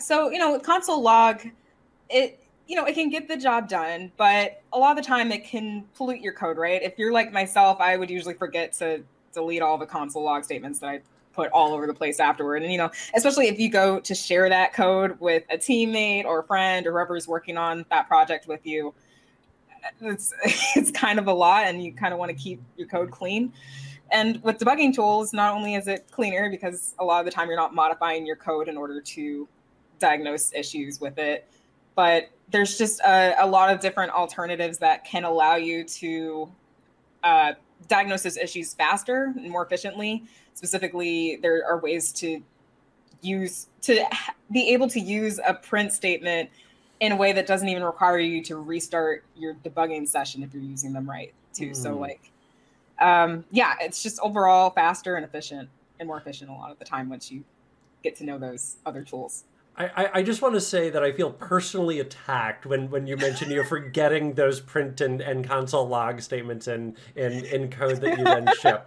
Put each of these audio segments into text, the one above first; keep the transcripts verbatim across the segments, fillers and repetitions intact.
So, you know, with console log, it, you know, it can get the job done, but a lot of the time it can pollute your code, right? If you're like myself, I would usually forget to delete all the console log statements that I put all over the place afterward. And, you know, especially if you go to share that code with a teammate or a friend or whoever's working on that project with you, it's, it's kind of a lot, and you kind of want to keep your code clean. And with debugging tools, not only is it cleaner because a lot of the time you're not modifying your code in order to diagnose issues with it, but there's just a, a lot of different alternatives that can allow you to uh, diagnose those issues faster and more efficiently. Specifically, there are ways to use to be able to use a print statement in a way that doesn't even require you to restart your debugging session if you're using them right too. Mm. So like, um, yeah, it's just overall faster and efficient and more efficient a lot of the time once you get to know those other tools. I, I just want to say that I feel personally attacked when, when you mention you're forgetting those print and, and console log statements in, in, in code that you then ship.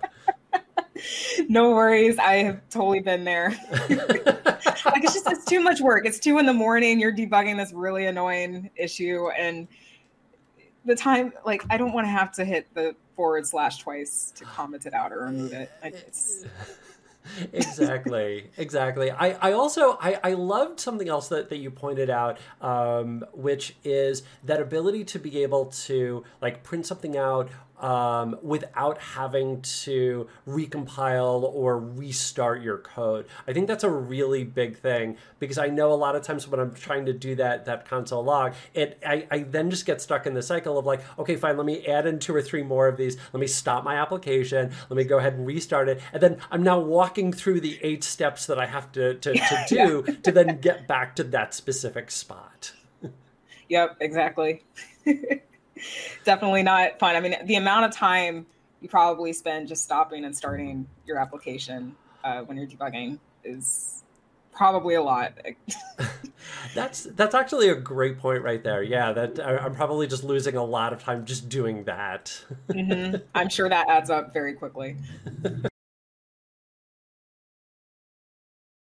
No worries. I have totally been there. Like, it's just, it's too much work. It's two in the morning. You're debugging this really annoying issue. And the time, like, I don't want to have to hit the forward slash twice to comment it out or remove it. Like, it's... exactly exactly I, I also I, I loved something else that, that you pointed out, um, which is that ability to be able to like print something out um, without having to recompile or restart your code. I think that's a really big thing, because I know a lot of times when I'm trying to do that that console log, it I, I then just get stuck in the cycle of like, okay, fine, let me add in two or three more of these. Let me stop my application. Let me go ahead and restart it. And then I'm now walking through the eight steps that I have to, to, to do yeah. to then get back to that specific spot. Yep, exactly. Definitely not fun. I mean, the amount of time you probably spend just stopping and starting your application uh, when you're debugging is probably a lot. that's that's actually a great point right there. Yeah, that I'm probably just losing a lot of time just doing that. Mm-hmm. I'm sure that adds up very quickly.